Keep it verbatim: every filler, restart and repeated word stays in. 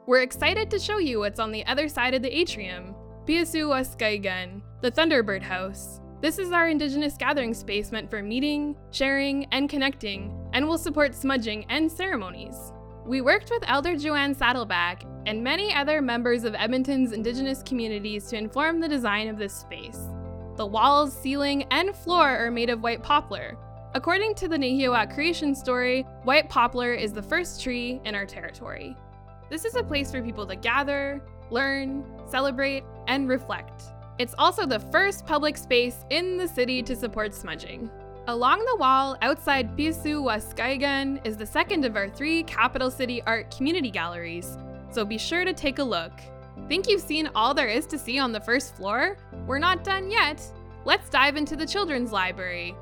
We're excited to show you what's on the other side of the atrium, Piyasu Waskaigan, the Thunderbird House. This is our Indigenous gathering space meant for meeting, sharing, and connecting, and will support smudging and ceremonies. We worked with Elder Joanne Saddleback and many other members of Edmonton's Indigenous communities to inform the design of this space. The walls, ceiling, and floor are made of white poplar. According to the Nahiawat creation story, white poplar is the first tree in our territory. This is a place for people to gather, learn, celebrate, and reflect. It's also the first public space in the city to support smudging. Along the wall outside Piyasu Waskaigan is the second of our three Capital City Art community galleries, so be sure to take a look. Think you've seen all there is to see on the first floor? We're not done yet. Let's dive into the children's library,